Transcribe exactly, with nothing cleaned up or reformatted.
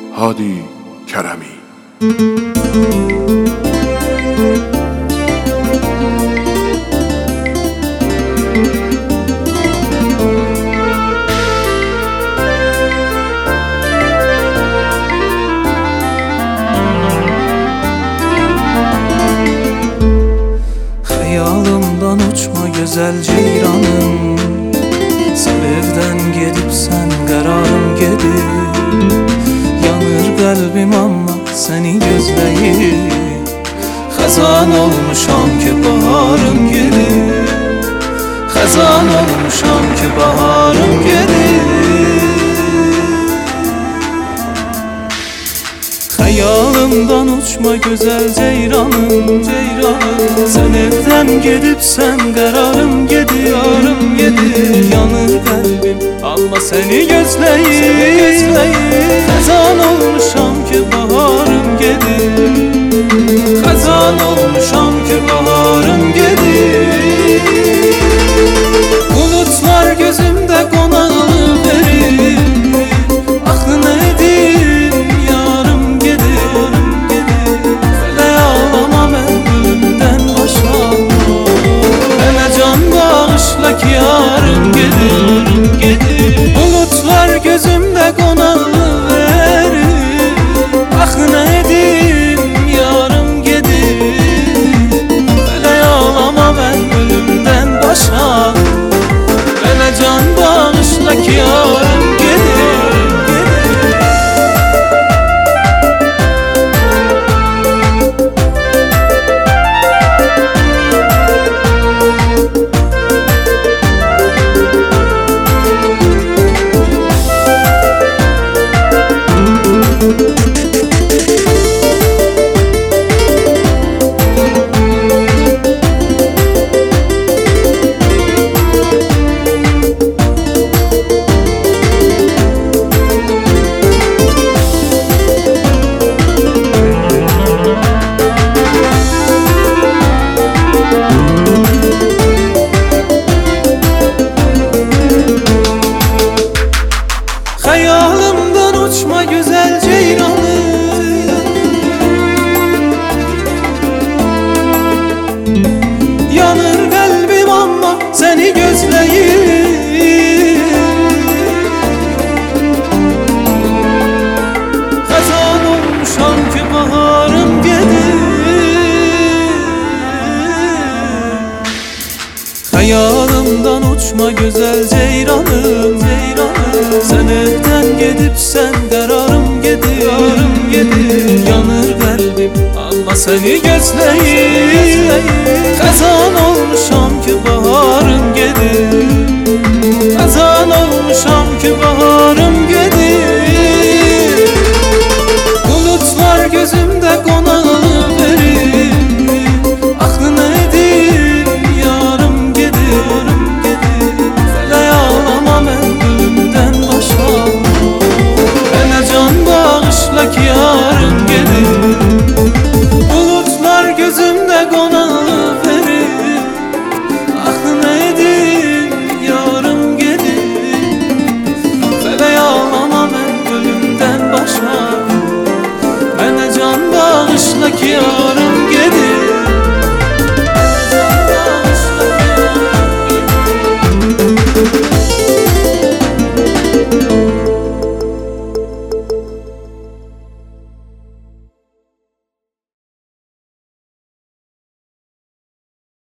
Hadi Kərəmi. Xəyalımdan uçma gözəl ceyranım, sən evdən gedibsən qərarım gedib. Yanır qəlbim amma səni gözləyir, xəzan olmuşam ki baharım gedib. Xəzan olmuşam ki baharım gedib. Xəyalımdan uçma gözəl ceyranım, ceyranım, sən evdən gedibsən qərarım gedib, gedib. Yanır qəlbim amma səni gözləyir, xəzan olmuşam ki baharım gedib. Xəzan olmuşam ki baharım gedib. Bulutlar gözümdə qonaqlı verir, axı nə edim yarım gedib. Fələk ağlama mən ölümdən başa, mənə can bağışla ki yarım gedib. Bulutlar gözümdə qonaqlı verir, axı nə edim yarım gedib. Fələk ağlama mən ölümdən başa, mənə can bağışla ki yarım gedib. Xəyalımdan uçma gözəl ceyranım, yanır qəlbim amma səni gözləyir. Xəzan olmuşam ki baharım gedib. Xəyalımdan uçma gözəl ceyranım, ceyranım, sən evdən gedibsən qərarım gedib, gedib. Yanır qəlbim amma səni gözləyir, xəzan olmuşam ki baharım gedib. Xəzan olmuşam ki baharım